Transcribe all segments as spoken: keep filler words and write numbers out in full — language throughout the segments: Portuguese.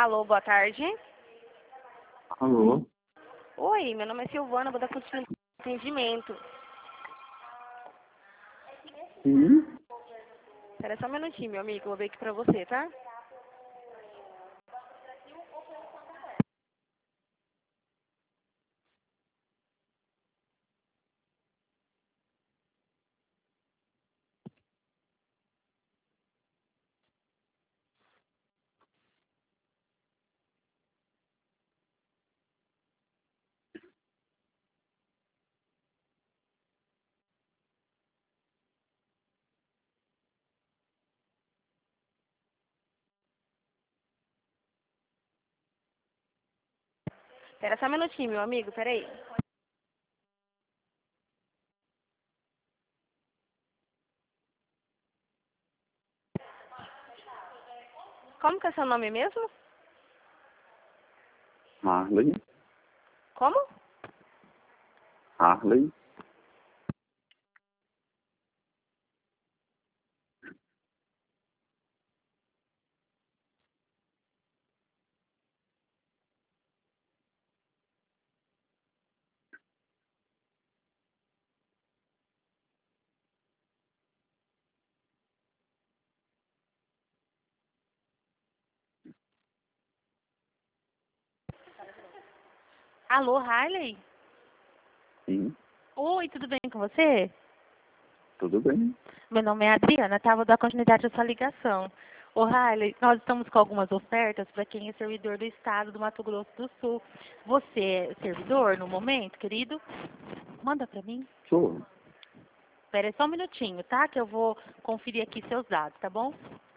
Alô, boa tarde. Alô? Oi, meu nome é Silvana, vou dar continuidade no atendimento. Sim? Espera só um minutinho, meu amigo, eu vou ver aqui pra você, tá? Espera só um minutinho, meu amigo, peraí. Como que é seu nome mesmo? Harley? Como? Harley? Alô, Harley? Sim, Oi, tudo bem com você? tudo bem. Meu nome é Adriana, tá? Vou dar continuidade à sua ligação. Ô, Harley, nós estamos com algumas ofertas para quem é servidor do estado do Mato Grosso do Sul. Você é servidor no momento, querido? Manda para mim. Sou. Espera aí só um minutinho, tá? Que eu vou conferir aqui seus dados, tá bom?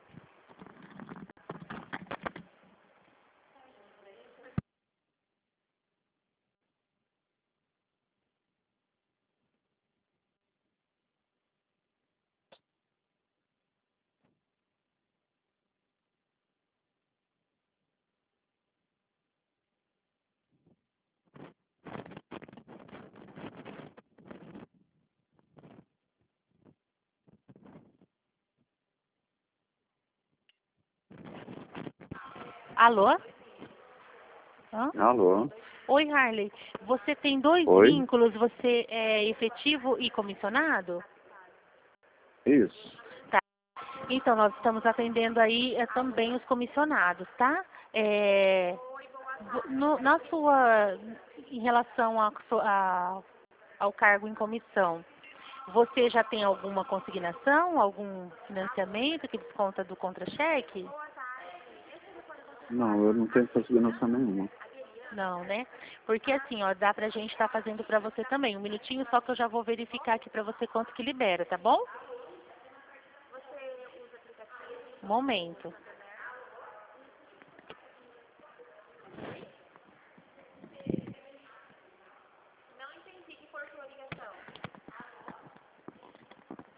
Alô? Hã? Alô? Oi, Harley. Você tem dois Oi? vínculos, você é efetivo e comissionado? Isso. Tá. Então, nós estamos atendendo aí é, também os comissionados, tá? É, vo- no- na sua, em relação a, so- a- ao cargo em comissão, você já tem alguma consignação, algum financiamento que desconta do contra-cheque? Não, eu não tenho consignação nenhuma. Não, né? Porque assim, ó, dá pra gente estar fazendo pra você também. Um minutinho só que eu já vou verificar aqui pra você quanto que libera, tá bom? Um momento.